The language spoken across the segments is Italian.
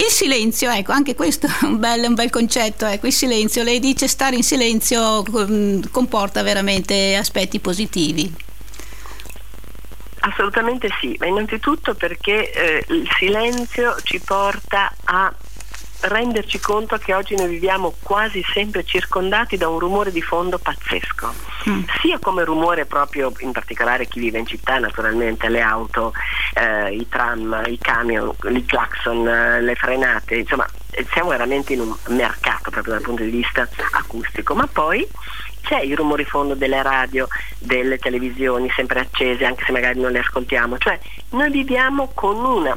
Il silenzio, ecco, anche questo è un bel concetto, ecco, il silenzio. Lei dice stare in silenzio comporta veramente aspetti positivi. Assolutamente sì, ma innanzitutto perché il silenzio ci porta a renderci conto che oggi noi viviamo quasi sempre circondati da un rumore di fondo pazzesco, sia come rumore proprio, in particolare chi vive in città naturalmente, le auto, i tram, i camion, i clacson, le frenate, insomma siamo veramente in un mercato proprio dal punto di vista acustico, ma poi c'è il rumore di fondo delle radio, delle televisioni sempre accese anche se magari non le ascoltiamo, cioè noi viviamo con una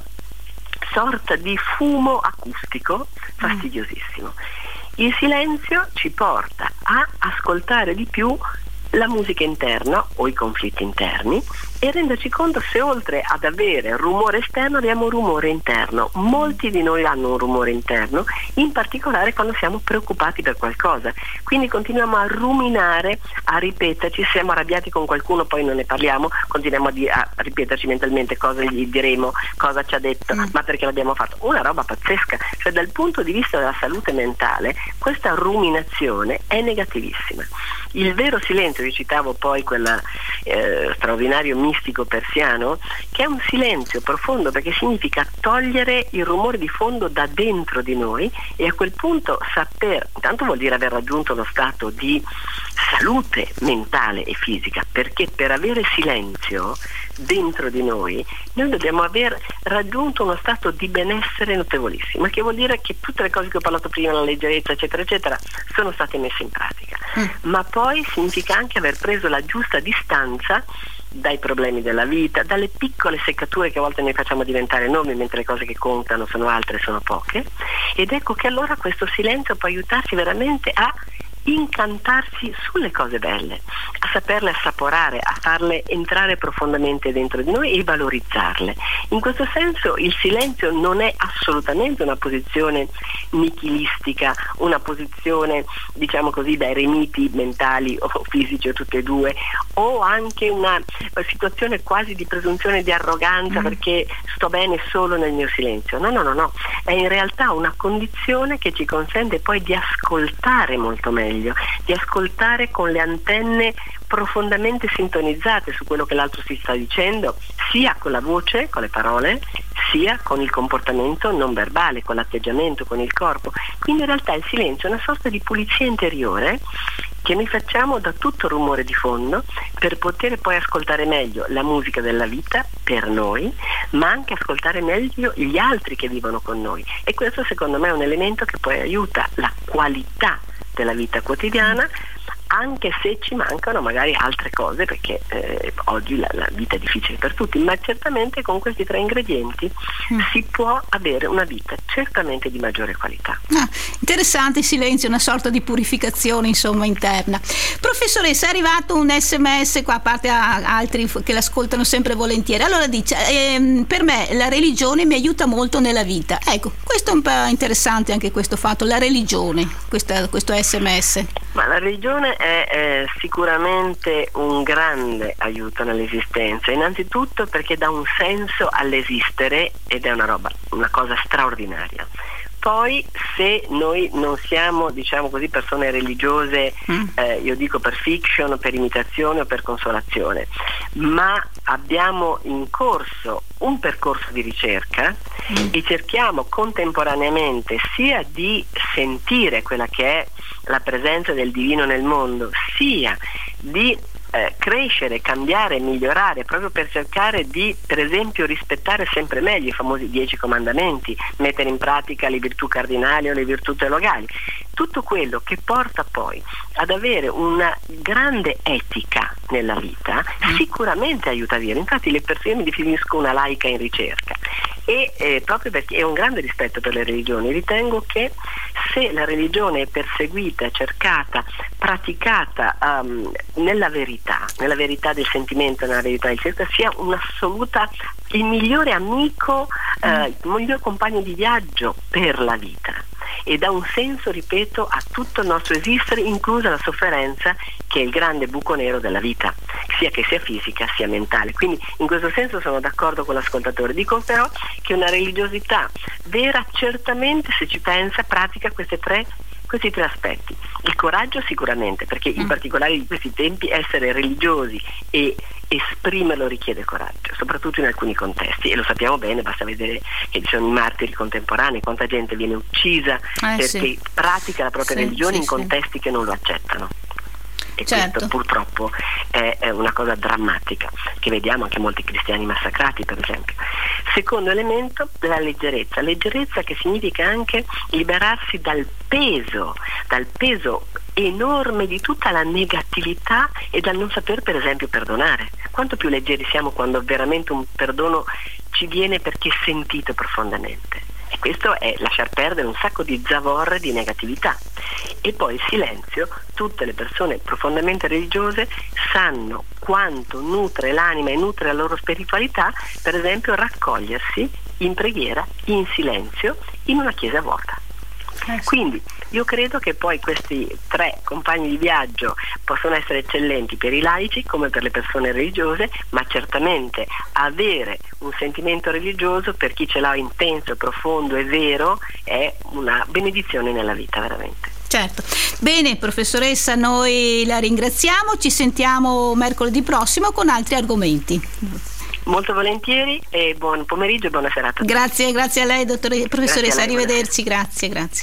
sorta di fumo acustico fastidiosissimo. Il silenzio ci porta a ascoltare di più la musica interna o i conflitti interni e renderci conto se oltre ad avere rumore esterno abbiamo un rumore interno. Molti di noi hanno un rumore interno, in particolare quando siamo preoccupati per qualcosa, quindi continuiamo a ruminare, a ripeterci, se siamo arrabbiati con qualcuno poi non ne parliamo, continuiamo a ripeterci mentalmente cosa gli diremo, cosa ci ha detto, ma perché l'abbiamo fatto, una roba pazzesca, cioè dal punto di vista della salute mentale questa ruminazione è negativissima. Il vero silenzio, vi citavo poi quel straordinario mistico persiano, che è un silenzio profondo perché significa togliere il rumore di fondo da dentro di noi e a quel punto saper, intanto vuol dire aver raggiunto lo stato di salute mentale e fisica, perché per avere silenzio dentro di noi dobbiamo aver raggiunto uno stato di benessere notevolissimo, che vuol dire che tutte le cose che ho parlato prima, la leggerezza eccetera eccetera, sono state messe in pratica, ma poi significa anche aver preso la giusta distanza dai problemi della vita, dalle piccole seccature che a volte noi facciamo diventare enormi mentre le cose che contano sono altre, sono poche, ed ecco che allora questo silenzio può aiutarci veramente a incantarsi sulle cose belle, a saperle assaporare, a farle entrare profondamente dentro di noi e valorizzarle. In questo senso il silenzio non è assolutamente una posizione nichilistica, una posizione diciamo così da eremiti mentali o fisici o tutte e due, o anche una situazione quasi di presunzione di arroganza perché sto bene solo nel mio silenzio. No, è in realtà una condizione che ci consente poi di ascoltare molto meglio, di ascoltare con le antenne profondamente sintonizzate su quello che l'altro si sta dicendo, sia con la voce, con le parole, sia con il comportamento non verbale, con l'atteggiamento, con il corpo. Quindi in realtà il silenzio è una sorta di pulizia interiore che noi facciamo da tutto il rumore di fondo per poter poi ascoltare meglio la musica della vita per noi, ma anche ascoltare meglio gli altri che vivono con noi, e questo secondo me è un elemento che poi aiuta la qualità della vita quotidiana, anche se ci mancano magari altre cose, perché oggi la vita è difficile per tutti, ma certamente con questi 3 ingredienti si può avere una vita certamente di maggiore qualità. Interessante, il silenzio, una sorta di purificazione insomma interna. Professoressa, è arrivato un SMS qua, a parte a altri che l'ascoltano sempre volentieri. Allora dice per me la religione mi aiuta molto nella vita. Ecco, questo è un po' interessante anche questo fatto, la religione, questo SMS. Ma la religione è sicuramente un grande aiuto nell'esistenza, innanzitutto perché dà un senso all'esistere ed è una cosa straordinaria. Poi se noi non siamo, diciamo così, persone religiose, io dico per fiction, per imitazione o per consolazione, ma abbiamo in corso un percorso di ricerca e cerchiamo contemporaneamente sia di sentire quella che è la presenza del divino nel mondo, sia di crescere, cambiare, migliorare, proprio per cercare di, per esempio, rispettare sempre meglio i famosi 10 comandamenti, mettere in pratica le virtù cardinali o le virtù teologali, tutto quello che porta poi ad avere una grande etica nella vita sicuramente aiuta a vivere. Infatti io mi definisco una laica in ricerca e proprio perché ho un grande rispetto per le religioni, ritengo che se la religione è perseguita, cercata, praticata nella verità del sentimento, nella verità del cerco, sia un'assoluta, il migliore amico, il miglior compagno di viaggio per la vita, e dà un senso, ripeto, a tutto il nostro esistere, inclusa la sofferenza, che è il grande buco nero della vita, sia che sia fisica sia mentale. Quindi in questo senso sono d'accordo con l'ascoltatore. Dico però che una religiosità vera certamente, se ci pensa, pratica questi tre aspetti. Il coraggio sicuramente, perché in particolare in questi tempi essere religiosi e esprimerlo richiede coraggio, soprattutto in alcuni contesti, e lo sappiamo bene, basta vedere che ci sono i martiri contemporanei, quanta gente viene uccisa perché pratica la propria religione in contesti che non lo accettano. E questo purtroppo è una cosa drammatica, che vediamo anche molti cristiani massacrati, per esempio. Secondo elemento, la leggerezza che significa anche liberarsi dal peso enorme di tutta la negatività e dal non saper, per esempio, perdonare. Quanto più leggeri siamo quando veramente un perdono ci viene perché è sentito profondamente. E questo è lasciar perdere un sacco di zavorre di negatività. E poi il silenzio, tutte le persone profondamente religiose sanno quanto nutre l'anima e nutre la loro spiritualità, per esempio raccogliersi in preghiera, in silenzio, in una chiesa vuota. Quindi io credo che poi questi tre compagni di viaggio possono essere eccellenti per i laici come per le persone religiose, ma certamente avere un sentimento religioso per chi ce l'ha intenso, profondo e vero è una benedizione nella vita, veramente. Certo. Bene, professoressa, noi la ringraziamo, ci sentiamo mercoledì prossimo con altri argomenti. Molto volentieri e buon pomeriggio e buona serata. Grazie a lei, professoressa, arrivederci, grazie.